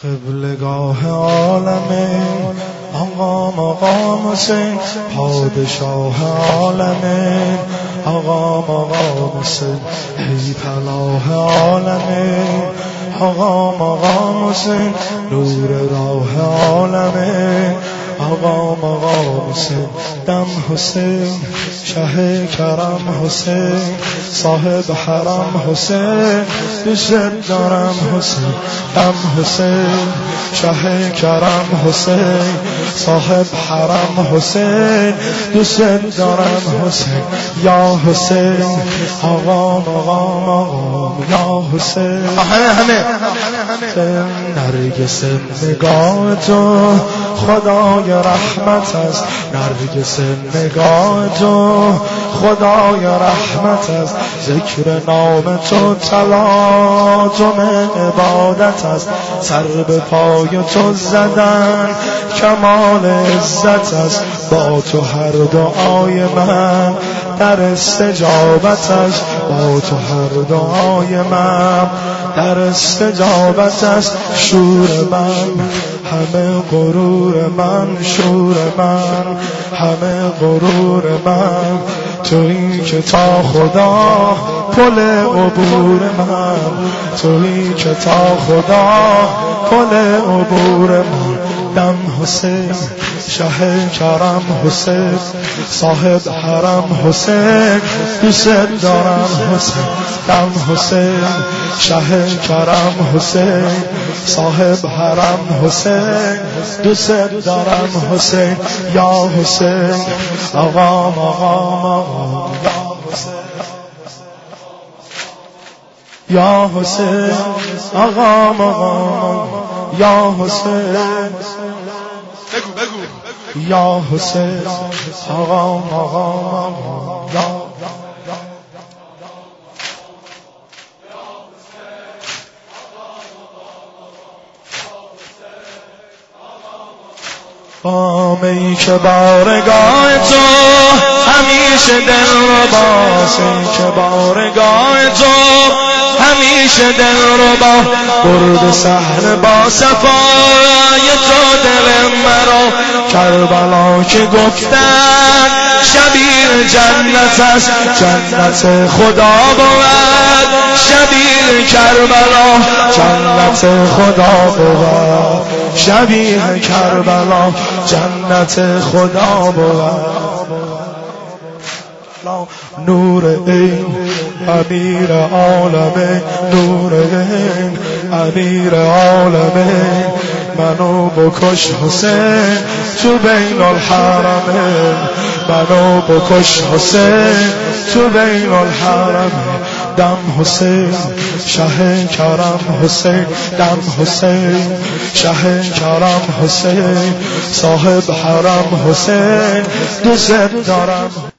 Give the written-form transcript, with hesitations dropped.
قبلگاه عالمین آقا مقام حسین، پادشاه عالمین آقا مقام حسین، ای پناه عالمین آقا مقام حسین، نور راه عالمین آقا مقام حسین، دم حسین شه کرم حسین، صاحب حرم حسین، دوست دارم حسین، دم حسین شه کرم حسین، صاحب حرم حسین، دوست دارم حسین، یا حسین آقا مقام آقا یا حسین. همه نرگس نگاه تو خدای رحمت است، نرگس نگاه تو خدای رحمت است، ذکر نام تو تلاطم عبادت است، سر به پای تو زدن کمال عزت است، با تو هر دعای من در استجابت است، با تو هر دعای من در استجابت است، شور من همه غرور من، شور من همه غرور من، تویی که تا خدا پل عبور من، تویی که تا خدا پل عبور من، دم حسین شه کرم حسین، صاحب حرم حسین، دوست دارم حسین، دم حسین شه کرم حسین، صاحب حرم حسین، دوست دارم حسین، یا حسین آقا مقام آقا یا حسین آقا مقام یا حسین، بگو یا حسین آقا مقام یا ای که بارگاه تو همیشه دل رو باز، ای که بارگاه تو همیشه دل رو با برد سحر با صفای تو دل مرا، کربلا که گفتن شبیه جنت است، جنت خدا بود شبیه کربلا، جنت خدا بود شبیه کربلا، جنت خدا بود. نور این امیر عالمین، نور این امیر عالمین، منو بکش حسین تو بین الحرمین، منو بکش حسین تو بین الحرمین، دم حسین شه کرم حسین، دم حسین شه کرم حسین، صاحب حرم حسین، دوست دارم.